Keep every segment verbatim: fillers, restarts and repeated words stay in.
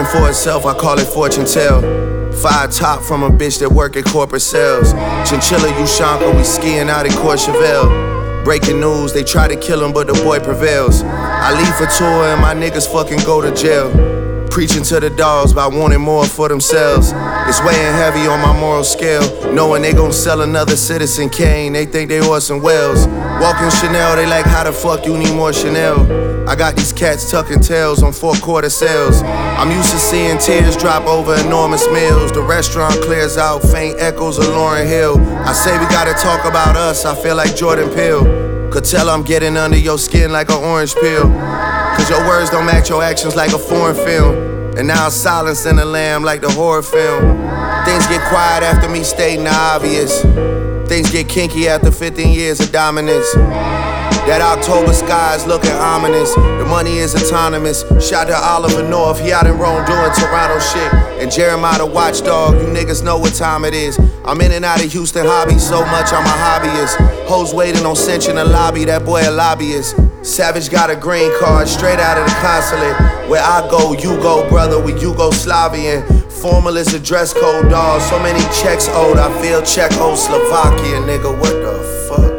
for itself, I call it fortune tell. Five top from a bitch that work at corporate sales. Chinchilla, Ushanka, we skiing out in Courchevel. Breaking news, they try to kill him, but the boy prevails. I leave for tour and my niggas fucking go to jail. Preaching to the dogs by wanting more for themselves. It's weighing heavy on my moral scale. Knowing they gon' sell another Citizen Kane, they think they Orson Welles. Walking Chanel, they like, how the fuck you need more Chanel? I got these cats tucking tails on four quarter sales. I'm used to seeing tears drop over enormous meals. The restaurant clears out, faint echoes of Lauryn Hill. I say we gotta talk about us, I feel like Jordan Peele. Could tell I'm getting under your skin like an orange peel. Cause your words don't match your actions like a foreign film. And now silence in the lamb like the horror film. Things get quiet after me stating the obvious. Things get kinky after fifteen years of dominance. That October sky is looking ominous. The money is autonomous. Shout to Oliver North, he out in Rome doing Toronto shit. And Jeremiah the watchdog, you niggas know what time it is. I'm in and out of Houston hobby so much I'm a hobbyist. Hoes waiting on cinch in the lobby, that boy a lobbyist. Savage got a green card straight out of the consulate. Where I go, you go, brother, we Yugoslavian. Formal is a dress code, dawg. So many checks owed, I feel Czechoslovakia, nigga, what the fuck?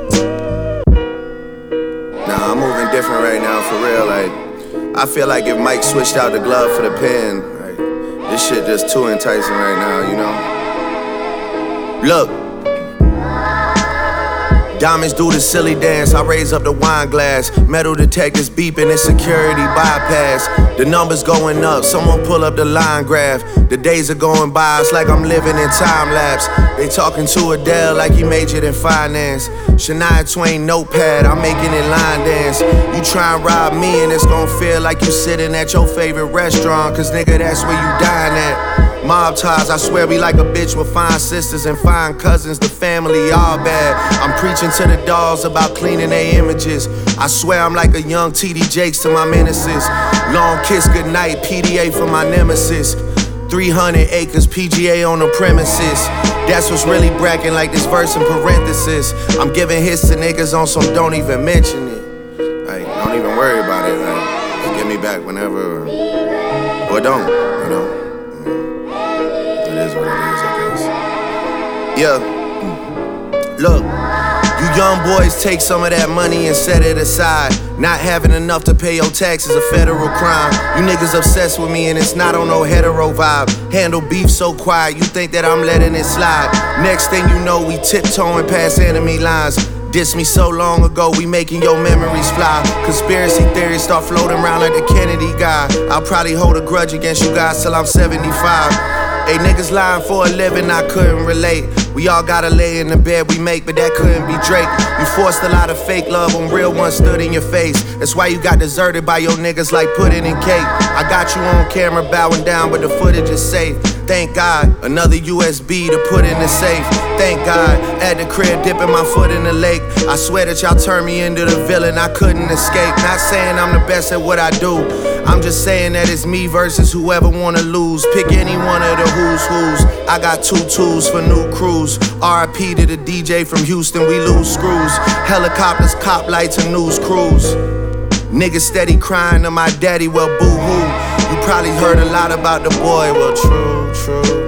Nah, I'm moving different right now, for real, like. I feel like if Mike switched out the glove for the pen, like, this shit just too enticing right now, you know? Look. Diamonds do the silly dance, I raise up the wine glass. Metal detectors beeping, it's security bypass. The numbers going up, someone pull up the line graph. The days are going by, it's like I'm living in time lapse. They talking to Adele like he majored in finance. Shania Twain notepad, I'm making it line dance. You try and rob me and it's gon' feel like you sitting at your favorite restaurant. Cause nigga, that's where you dine at. Mob ties, I swear we like a bitch with fine sisters and fine cousins, the family all bad. I'm preaching to the dolls about cleaning their images. I swear I'm like a young T D Jakes to my menaces. Long kiss goodnight, P D A for my nemesis. three hundred acres, P G A on the premises. That's what's really bracking like this verse in parenthesis. I'm giving hits to niggas on some don't even mention it. Like, don't even worry about it, like, just give me back whenever, or don't, you know. It is what it is, I guess. Yeah. Look, you young boys take some of that money and set it aside. Not having enough to pay your taxes a federal crime. You niggas obsessed with me and it's not on no hetero vibe. Handle beef so quiet, you think that I'm letting it slide. Next thing you know, we tiptoeing past enemy lines. Diss me so long ago, we making your memories fly. Conspiracy theories start floating around like the Kennedy guy. I'll probably hold a grudge against you guys till I'm seventy-five. Hey, niggas lying for a living, I couldn't relate. We all gotta lay in the bed we make, but that couldn't be Drake. You forced a lot of fake love when real ones stood in your face. That's why you got deserted by your niggas like pudding and cake. I got you on camera bowing down, but the footage is safe. Thank God, another U S B to put in the safe. Thank God, at the crib dipping my foot in the lake. I swear that y'all turned me into the villain, I couldn't escape. Not saying I'm the best at what I do, I'm just saying that it's me versus whoever wanna lose. Pick any one of the who's who's. I got two tools for new crews. R I P to the D J from Houston, we lose screws. Helicopters, cop lights, and news crews. Niggas steady crying to my daddy, well boo-hoo. You probably heard a lot about the boy, well true, true.